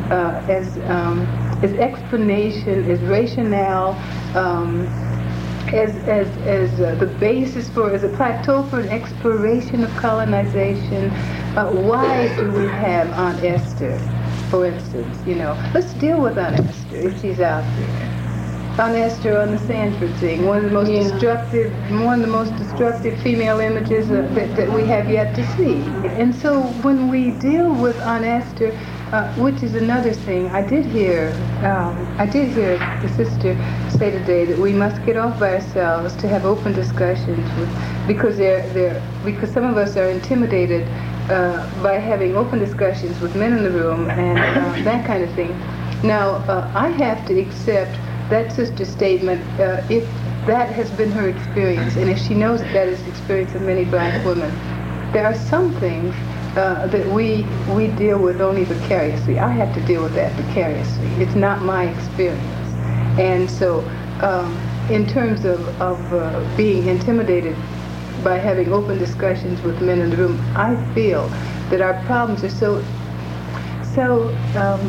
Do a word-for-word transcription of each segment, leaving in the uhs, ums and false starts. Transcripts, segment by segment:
uh, as um, as explanation, as rationale, um, as as as uh, the basis for, as a plateau for an exploration of colonization. Uh, why do we have Aunt Esther, for instance? You know, let's deal with Aunt Esther if she's out there. Aunt Esther on the Sanford thing, one of the most yeah. destructive, one of the most destructive female images uh, that, that we have yet to see. And so when we deal with Aunt Esther, uh, which is another thing, I did hear, um, I did hear the sister say today that we must get off by ourselves to have open discussions with, because they're, they're, because some of us are intimidated uh, by having open discussions with men in the room and uh, that kind of thing. Now, uh, I have to accept that sister's statement, uh, if that has been her experience, and if she knows that that is the experience of many black women. There are some things uh, that we we deal with only vicariously. I have to deal with that vicariously. It's not my experience. And so um, in terms of, of uh, being intimidated by having open discussions with men in the room, I feel that our problems are so, so um,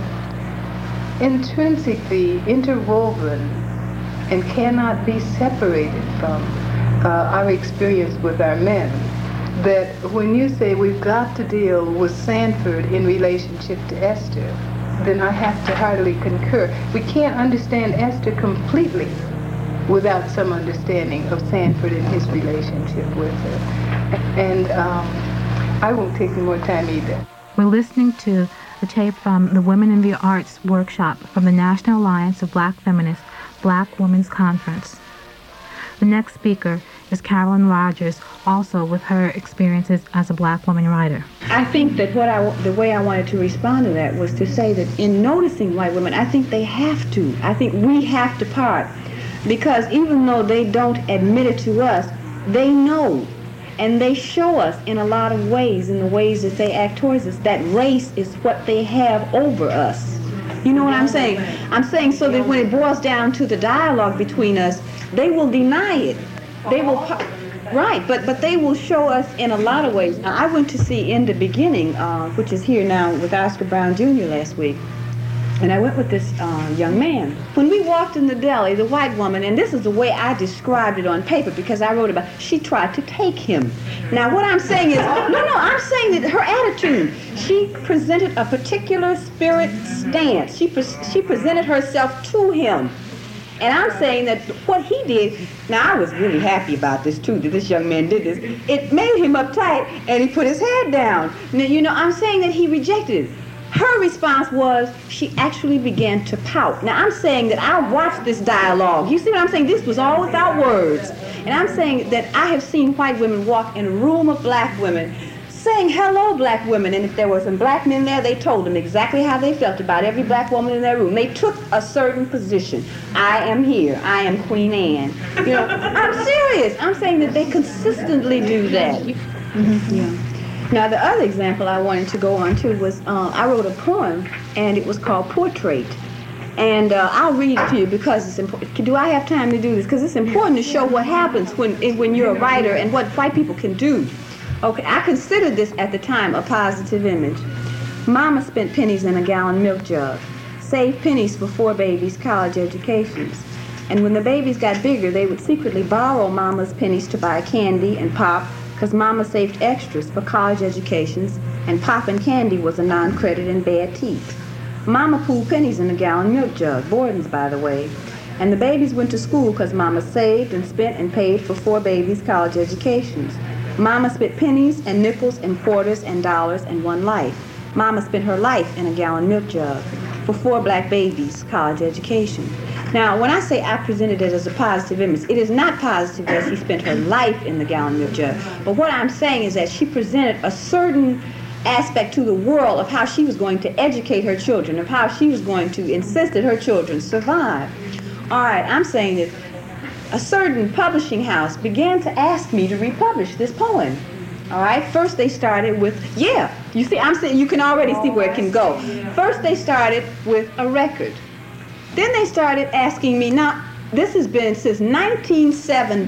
intrinsically interwoven and cannot be separated from uh, our experience with our men, that when you say we've got to deal with Sanford in relationship to Esther, then I have to heartily concur. We can't understand Esther completely without some understanding of Sanford and his relationship with her. And um, I won't take any more time either. We're listening to a tape from the Women in the Arts workshop from the National Alliance of Black Feminists Black Women's Conference. The next speaker is Carolyn Rogers, also with her experiences as a black woman writer. I think that what I, the way I wanted to respond to that was to say that in noticing white women, I think they have to. I think we have to part, because even though they don't admit it to us, they know. And they show us in a lot of ways, in the ways that they act towards us, that race is what they have over us. You know what I'm saying? I'm saying so that when it boils down to the dialogue between us, they will deny it. They will, right, but but they will show us in a lot of ways. Now, I went to see In the Beginning, uh, which is here now with Oscar Brown Junior last week. And I went with this uh, young man. When we walked in the deli, the white woman, and this is the way I described it on paper because I wrote about it, she tried to take him. Now what I'm saying is, no, no, I'm saying that her attitude, she presented a particular spirit stance. She, pre she presented herself to him. And I'm saying that what he did, now I was really happy about this too, that this young man did this. It made him uptight and he put his head down. Now, you know, I'm saying that he rejected it. Her response was she actually began to pout. Now, I'm saying that I watched this dialogue. You see what I'm saying? This was all without words. And I'm saying that I have seen white women walk in a room of black women saying, hello, black women. And if there were some black men there, they told them exactly how they felt about every black woman in their room. They took a certain position. I am here. I am Queen Anne. You know, I'm serious. I'm saying that they consistently do that. Mm-hmm. Yeah. Now, the other example I wanted to go on to was uh, I wrote a poem, and it was called Portrait. And uh, I'll read it to you because it's important. Do I have time to do this? Because it's important to show what happens when, when you're a writer and what white people can do. Okay, I considered this at the time a positive image. Mama spent pennies in a gallon milk jug, saved pennies for four babies' college educations. And when the babies got bigger, they would secretly borrow Mama's pennies to buy candy and pop, because Mama saved extras for college educations, and pop and candy was a non-credit and bad teeth. Mama pooled pennies in a gallon milk jug, Borden's by the way, and the babies went to school because Mama saved and spent and paid for four babies' college educations. Mama spent pennies and nickels and quarters and dollars and one life. Mama spent her life in a gallon milk jug for four black babies' college education. Now, when I say I presented it as a positive image, it is not positive that she spent her life in the gallon milk jug. But what I'm saying is that she presented a certain aspect to the world of how she was going to educate her children, of how she was going to insist that her children survive. All right, I'm saying that a certain publishing house began to ask me to republish this poem. All right, first they started with, yeah, you see, I'm saying you can already see where it can go. First they started with a record. Then they started asking me, now, this has been since nineteen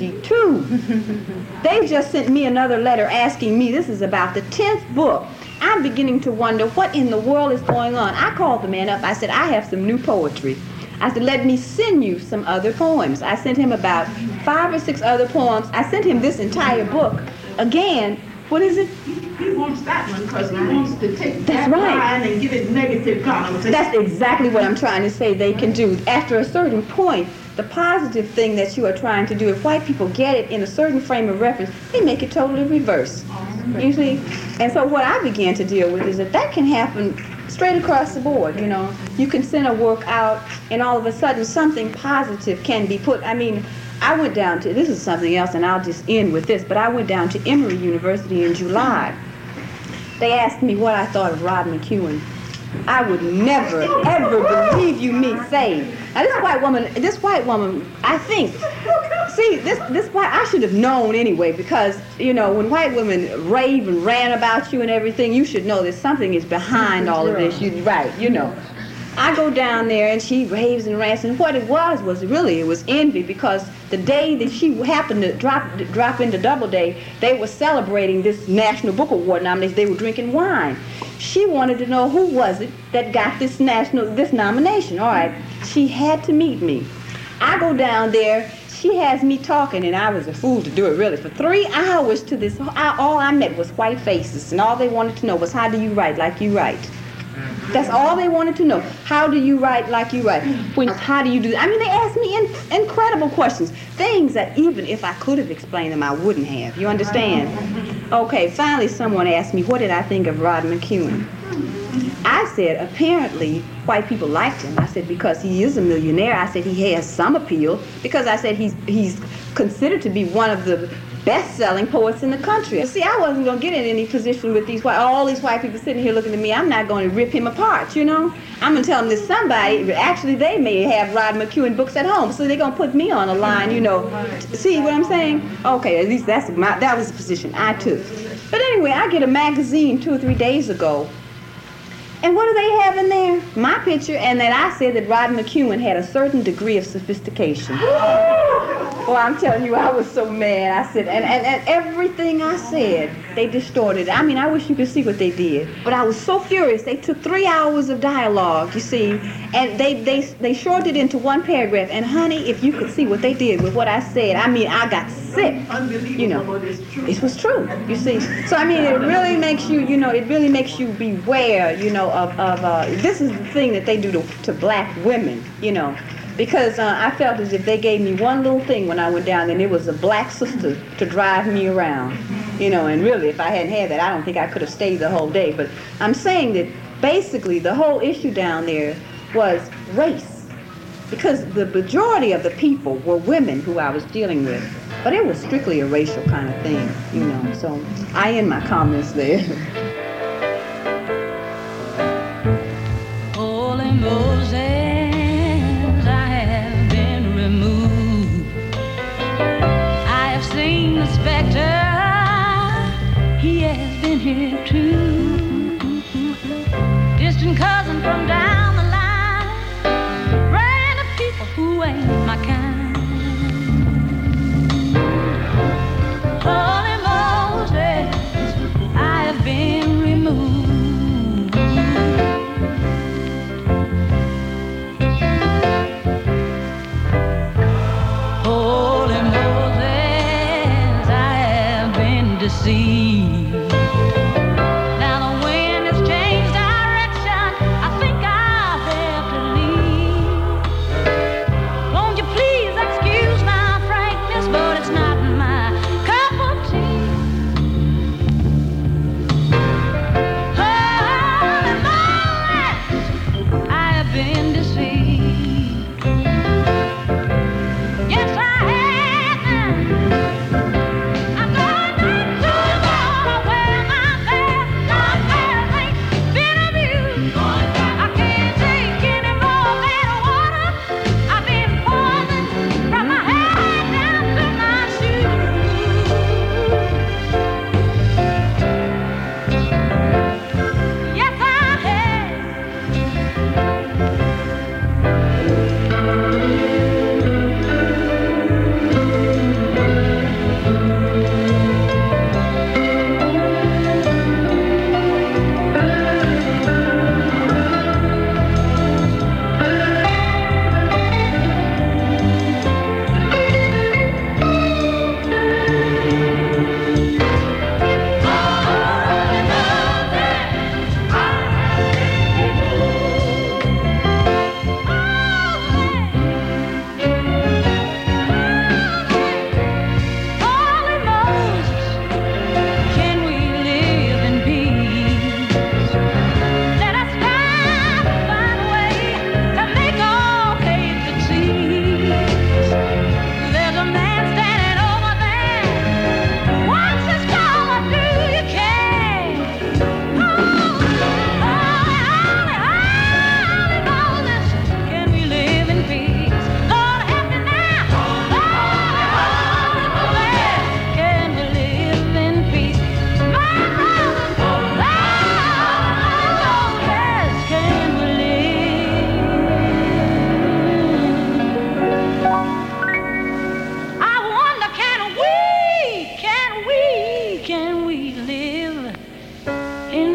seventy-two. They just sent me another letter asking me, this is about the tenth book. I I'm beginning to wonder what in the world is going on. I called the man up. I said, I have some new poetry. I said, let me send you some other poems. I sent him about five or six other poems. I sent him this entire book. Again, what is it? He wants that one because he wants to take That's that right. line and give it negative connotation. That's exactly what I'm trying to say they can do. After a certain point, the positive thing that you are trying to do, if white people get it in a certain frame of reference, they make it totally reverse. You see? And so what I began to deal with is that that can happen straight across the board, you know. You can send a work out and all of a sudden something positive can be put. I mean, I went down to, this is something else and I'll just end with this, but I went down to Emory University in July. They asked me what I thought of Rod McEwen. I would never, ever believe you me say. Now this white woman, this white woman, I think, see, this this white, I should have known anyway, because, you know, when white women rave and rant about you and everything, you should know that something is behind all of this. You right, you know. I go down there and she raves and rants, and what it was was really, it was envy, because the day that she happened to drop drop into Doubleday, they were celebrating this National Book Award nomination. They were drinking wine. She wanted to know who was it that got this national this nomination. All right, she had to meet me. I go down there. She has me talking, and I was a fool to do it really. For three hours to this, all I met was white faces, and all they wanted to know was, how do you write like you write? That's all they wanted to know. How do you write like you write? When, how do you do that? I mean, they asked me in, incredible questions. Things that even if I could have explained them, I wouldn't have. You understand? Okay, finally someone asked me, what did I think of Rod McEwen? I said, apparently, white people liked him. I said, because he is a millionaire. I said, he has some appeal. Because I said, he's, he's considered to be one of the best-selling poets in the country. See, I wasn't going to get in any position with these white, all these white people sitting here looking at me. I'm not going to rip him apart, you know? I'm going to tell them that somebody, actually they may have Rod McEwen books at home, so they're going to put me on a line, you know. See what I'm saying? Okay, at least that's my, that was the position I took. But anyway, I get a magazine two or three days ago, and what do they have in there? My picture, and that I said that Rod McEwen had a certain degree of sophistication. Well, I'm telling you, I was so mad. I said, and, and, and everything I said, they distorted. I mean, I wish you could see what they did. But I was so furious. They took three hours of dialogue, you see, and they, they, they shorted it into one paragraph. And honey, if you could see what they did with what I said, I mean, I got sick. You know, it was true, you see. So, I mean, it really makes you, you know, it really makes you beware, you know, of, of uh, this is the thing that they do to, to black women, you know. Because uh, I felt as if they gave me one little thing when I went down there, and it was a black sister to drive me around. You know, and really, if I hadn't had that, I don't think I could have stayed the whole day. But I'm saying that basically the whole issue down there was race. Because the majority of the people were women who I was dealing with. But it was strictly a racial kind of thing, you know. So I end my comments there. Holy Moses. He has been here too. Distant cousin from down the line, random people who ain't my kind. Holy Moses, I have been removed. Holy Moses, I have been deceived. Won't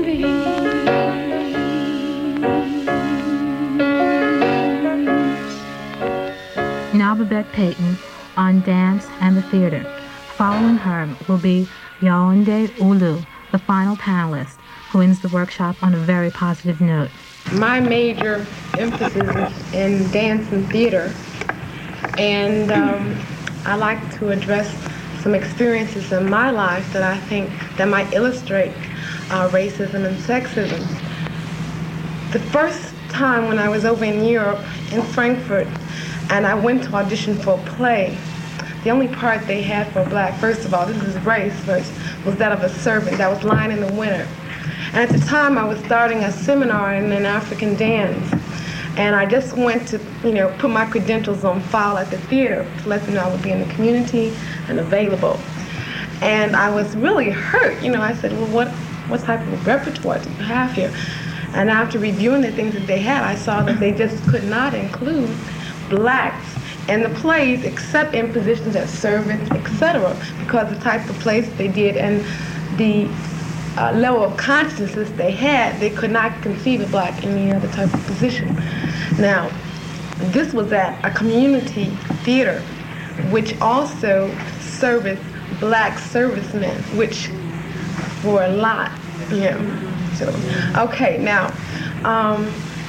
Now Babette Payton on dance and the theater. Following her will be Yaounde Ulu, the final panelist, who ends the workshop on a very positive note. My major emphasis is in dance and theater, and um, I like to address some experiences in my life that I think that might illustrate uh, racism and sexism. The first time when I was over in Europe, in Frankfurt, and I went to audition for a play, the only part they had for black, first of all, this is race first, was that of a servant that was lying in the winter. And at the time, I was starting a seminar in an African dance, and I just went to, you know, put my credentials on file at the theater to let them know I would be in the community and available. And I was really hurt. You know, I said, well, what, what type of repertoire do you have here? And after reviewing the things that they had, I saw that they just could not include blacks in the plays except in positions as servants, et cetera, because the type of plays they did and the uh, level of consciousness they had, they could not conceive a black in any other type of position. Now, this was at a community theater, which also serviced black servicemen, which were a lot. Yeah. So, okay, now, um,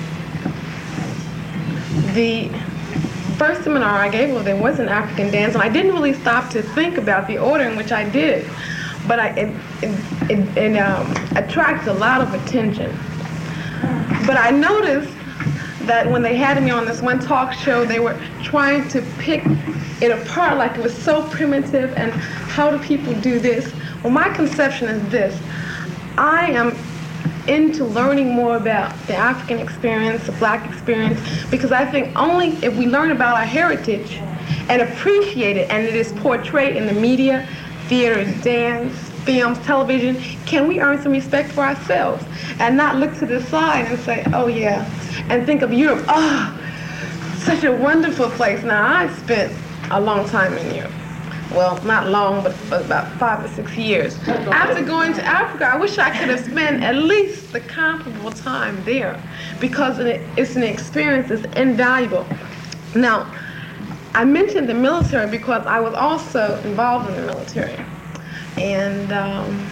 the first seminar I gave, well, there was an African dance, and I didn't really stop to think about the order in which I did, but I, it, it, it, it um, attracted a lot of attention. But I noticed that when they had me on this one talk show, they were trying to pick it apart like it was so primitive, and how do people do this? Well, my conception is this. I am into learning more about the African experience, the black experience, because I think only if we learn about our heritage and appreciate it, and it is portrayed in the media, theater, dance, films, television, can we earn some respect for ourselves and not look to the side and say, oh yeah, and think of Europe, oh, such a wonderful place. Now, I spent a long time in Europe. Well, not long, but about five or six years. After going to Africa, I wish I could have spent at least the comparable time there, because it's an experience that's invaluable. Now, I mentioned the military because I was also involved in the military, and um,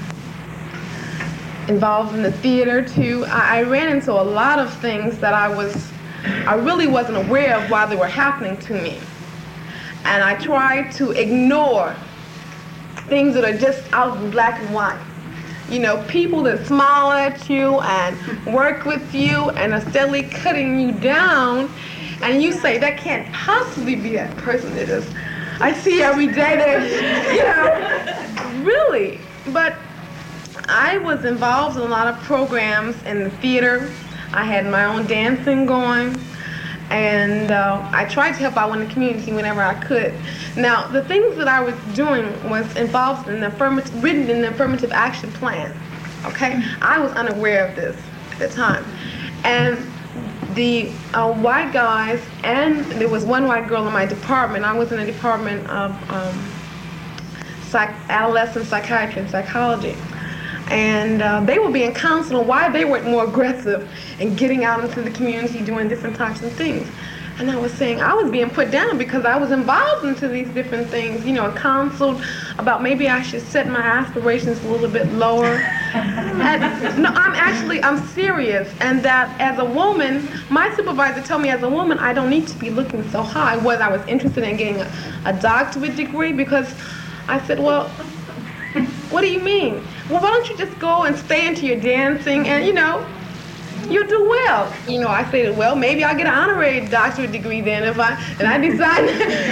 involved in the theater too. I, I ran into a lot of things that I was, I really wasn't aware of while they were happening to me. And I tried to ignore things that are just out in black and white. You know, people that smile at you and work with you and are steadily cutting you down, and you say, that can't possibly be that person that is, I see every day that, you know, really. But I was involved in a lot of programs in the theater. I had my own dancing going. And uh, I tried to help out in the community whenever I could. Now, the things that I was doing was involved in the affirmative, written in the affirmative action plan, okay? I was unaware of this at the time. And the uh, white guys, and there was one white girl in my department. I was in the department of um, psych adolescent psychiatry and psychology. And uh, they were being counseled on why they weren't more aggressive in getting out into the community, doing different types of things. And I was saying I was being put down because I was involved into these different things, you know, counseled about maybe I should set my aspirations a little bit lower. And, no, I'm actually, I'm serious. And that as a woman, my supervisor told me as a woman, I don't need to be looking so high, whether I was interested in getting a, a doctorate degree, because I said, well, what do you mean? Well, why don't you just go and stay into your dancing and, you know, you'll do well. You know, I said, well, maybe I'll get an honorary doctorate degree then if I, and I decided,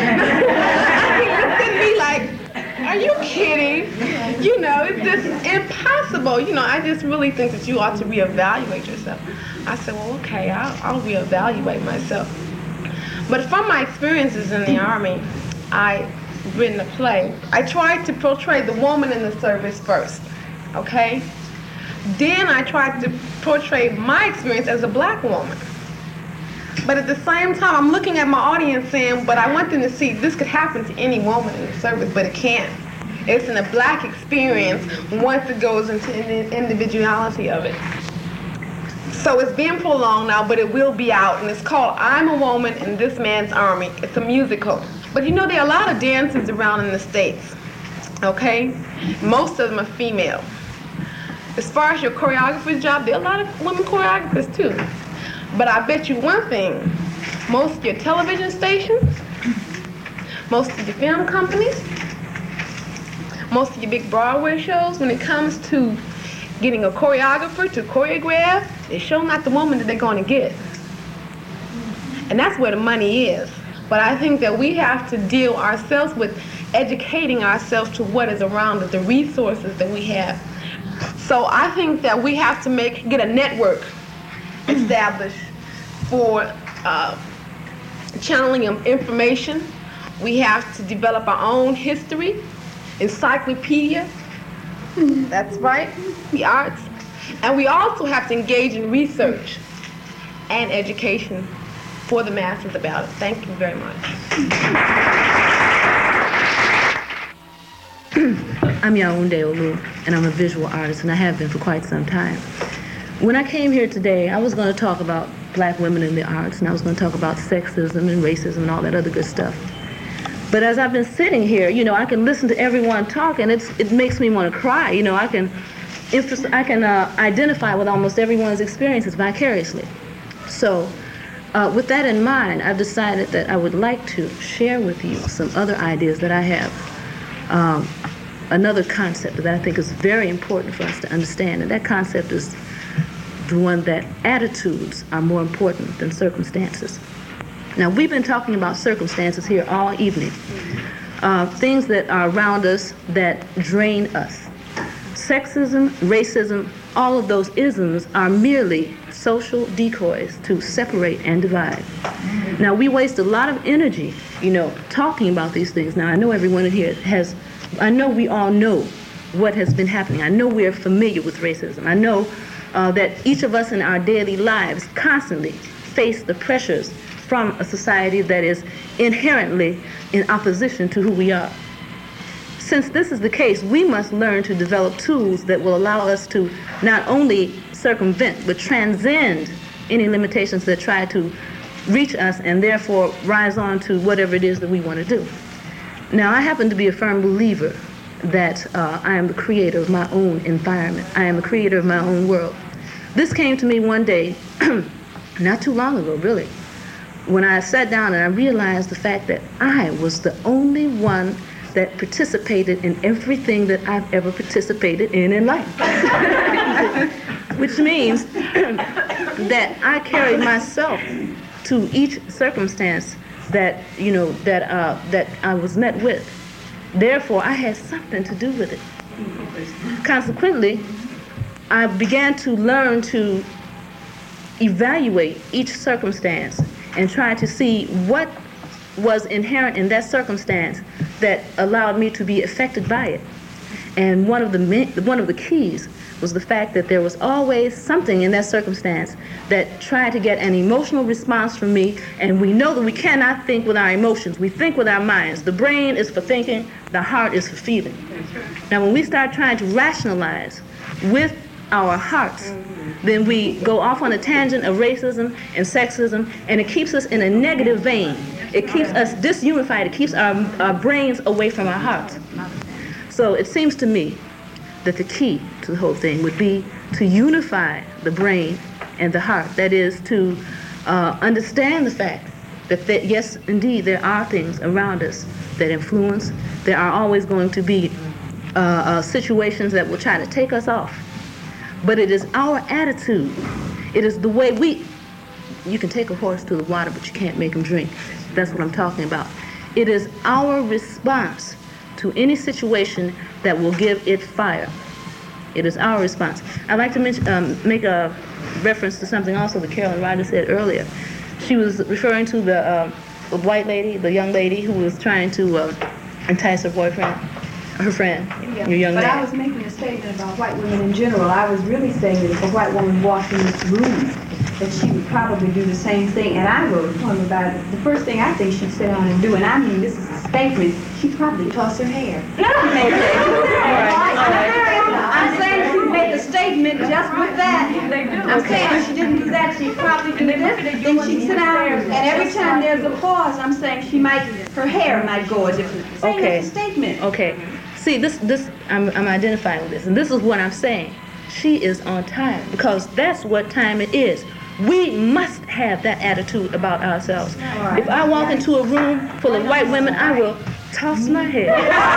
I think looked at me like, are you kidding? You know, it's just impossible. You know, I just really think that you ought to reevaluate yourself. I said, well, okay, I'll, I'll reevaluate myself. But from my experiences in the Army, I written a play. I tried to portray the woman in the service first, okay? Then I tried to portray my experience as a black woman. But at the same time, I'm looking at my audience saying, but I want them to see this could happen to any woman in the service, but it can't. It's in a black experience once it goes into the individuality of it. So it's being prolonged now, but it will be out, and it's called I'm a Woman in This Man's Army. It's a musical. But you know, there are a lot of dancers around in the States, okay? Most of them are female. As far as your choreographer's job, there are a lot of women choreographers too. But I bet you one thing, most of your television stations, most of your film companies, most of your big Broadway shows, when it comes to getting a choreographer to choreograph, they show not the woman that they're going to get. And that's where the money is. But I think that we have to deal ourselves with educating ourselves to what is around us, the resources that we have. So I think that we have to make get a network established for uh, channeling of information. We have to develop our own history, encyclopedia. That's right, the arts. And we also have to engage in research and education for the masses about it. Thank you very much. I'm Yaounde Olu, and I'm a visual artist, and I have been for quite some time. When I came here today, I was going to talk about black women in the arts, and I was going to talk about sexism and racism and all that other good stuff. But as I've been sitting here, you know, I can listen to everyone talk, and it's, it makes me want to cry. You know, I can, I can uh, identify with almost everyone's experiences vicariously. So, uh, with that in mind, I've decided that I would like to share with you some other ideas that I have. Um, another concept that I think is very important for us to understand, and that concept is the one that attitudes are more important than circumstances. Now, we've been talking about circumstances here all evening, uh, things that are around us that drain us. Sexism, racism, all of those isms are merely social decoys to separate and divide. Now, we waste a lot of energy, you know, talking about these things. Now, I know everyone in here has, I know we all know what has been happening. I know we are familiar with racism. I know uh, that each of us in our daily lives constantly face the pressures from a society that is inherently in opposition to who we are. Since this is the case, we must learn to develop tools that will allow us to not only circumvent, but transcend any limitations that try to reach us and therefore rise on to whatever it is that we want to do. Now, I happen to be a firm believer that uh, I am the creator of my own environment. I am the creator of my own world. This came to me one day, not too long ago, really, when I sat down and I realized the fact that I was the only one that participated in everything that I've ever participated in in life. Which means that I carried myself to each circumstance that, you know, that, uh, that I was met with. Therefore, I had something to do with it. Consequently, I began to learn to evaluate each circumstance and try to see what was inherent in that circumstance that allowed me to be affected by it. And one of the one of the keys was the fact that there was always something in that circumstance that tried to get an emotional response from me, and we know that we cannot think with our emotions. We think with our minds. The brain is for thinking, the heart is for feeling. Now, when we start trying to rationalize with our hearts, then we go off on a tangent of racism and sexism, and it keeps us in a negative vein. It keeps us disunified. It keeps our, our brains away from our hearts. So it seems to me that the key to the whole thing would be to unify the brain and the heart. That is, to uh, understand the fact that, that, yes, indeed, there are things around us that influence. There are always going to be uh, uh, situations that will try to take us off. But it is our attitude. It is the way we, you can take a horse to the water, but you can't make him drink. That's what I'm talking about. It is our response to any situation that will give it fire. It is our response. I'd like to mention, um, make a reference to something also that Carolyn Rogers said earlier. She was referring to the, uh, the white lady, the young lady who was trying to uh, entice her boyfriend, her friend, yeah, your young but man. I was making a statement about white women in general. I was really saying that if a white woman walked in this room, that she would probably do the same thing. And I wrote a poem about it. The first thing I think she'd sit down and do, and I mean this is statement, she probably tossed her hair. She made a I'm saying she made a statement just with that. I'm saying if she didn't do that, she'd probably do this. Then she'd sit down, and every time there's a pause, I'm saying she might, her hair might go a different. Saying Okay. it's a statement. Okay. See, this, this, I'm, I'm identifying with this, and this is what I'm saying. She is on time, because that's what time it is. We must have that attitude about ourselves. If I walk into a room full of white women, I will toss my head.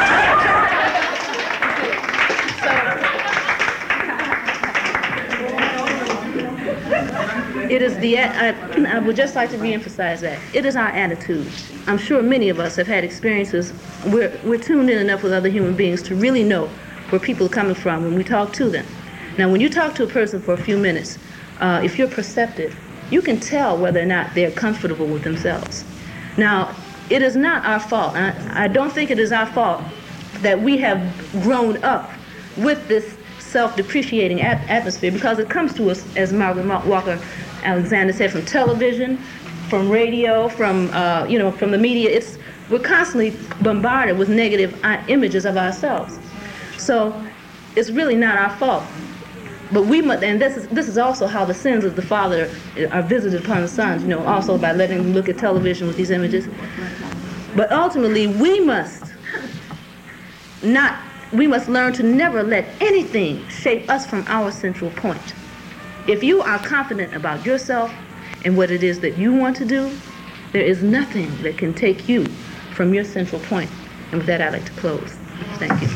It is the, I, I would just like to reemphasize that. It is our attitude. I'm sure many of us have had experiences. We're, we're tuned in enough with other human beings to really know where people are coming from when we talk to them. Now, when you talk to a person for a few minutes, uh, if you're perceptive, you can tell whether or not they're comfortable with themselves. Now, it is not our fault. I, I don't think it is our fault that we have grown up with this self-depreciating at- atmosphere, because it comes to us, as Margaret Walker Alexander said, from television, from radio, from uh, you know, from the media. It's we're constantly bombarded with negative uh, images of ourselves. So it's really not our fault. But we must, and this is this is also how the sins of the father are visited upon the sons. You know, also by letting them look at television with these images. But ultimately, we must not. We must learn to never let anything shape us from our central point. If you are confident about yourself and what it is that you want to do, there is nothing that can take you from your central point. And with that, I'd like to close. Thank you.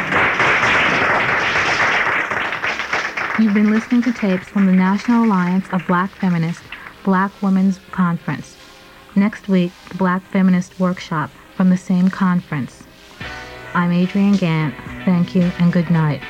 You've been listening to tapes from the National Alliance of Black Feminists Black Women's Conference. Next week, the Black Feminist Workshop from the same conference. I'm Adrienne Gant. Thank you and good night.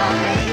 for me.